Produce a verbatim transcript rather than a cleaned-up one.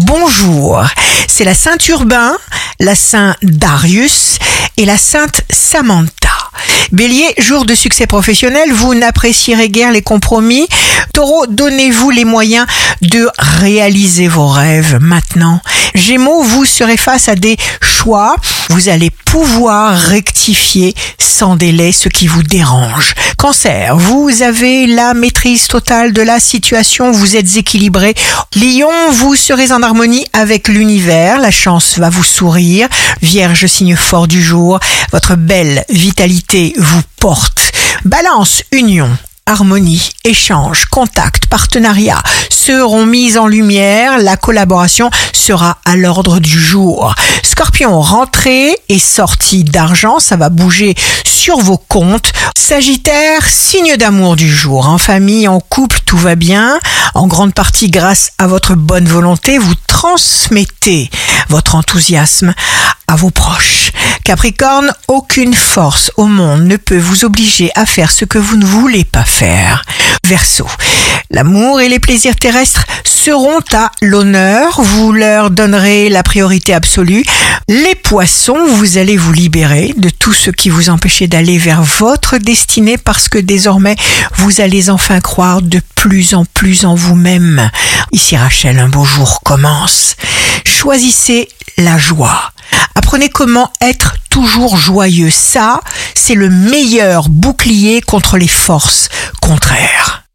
bonjour. C'est la Sainte Urbain, la Sainte Darius et la Sainte Samantha. Bélier, jour de succès professionnel, vous n'apprécierez guère les compromis. Taureau, donnez-vous les moyens de réaliser vos rêves maintenant. Gémeaux, vous serez face à des choix. Vous allez pouvoir rectifier sans délai ce qui vous dérange. Cancer, vous avez la maîtrise totale de la situation, vous êtes équilibré. Lion, vous serez en harmonie avec l'univers, la chance va vous sourire. Vierge, signe fort du jour, votre belle vitalité vous porte. Balance, union, harmonie, échange, contact, partenariat seront mis en lumière, la collaboration sera à l'ordre du jour. Scorpion, rentrée et sortie d'argent, ça va bouger sur vos comptes. Sagittaire, signe d'amour du jour. En famille, en couple, tout va bien. En grande partie grâce à votre bonne volonté, vous transmettez votre enthousiasme à vos proches. Capricorne, aucune force au monde ne peut vous obliger à faire ce que vous ne voulez pas faire. Verseau, l'amour et les plaisirs terrestres seront à l'honneur, vous leur donnerez la priorité absolue. Les poissons, vous allez vous libérer de tout ce qui vous empêchait d'aller vers votre destinée parce que désormais, vous allez enfin croire de plus en plus en vous-même. Ici Rachel, un beau jour commence. Choisissez la joie. Apprenez comment être toujours joyeux. Ça, c'est le meilleur bouclier contre les forces contraires.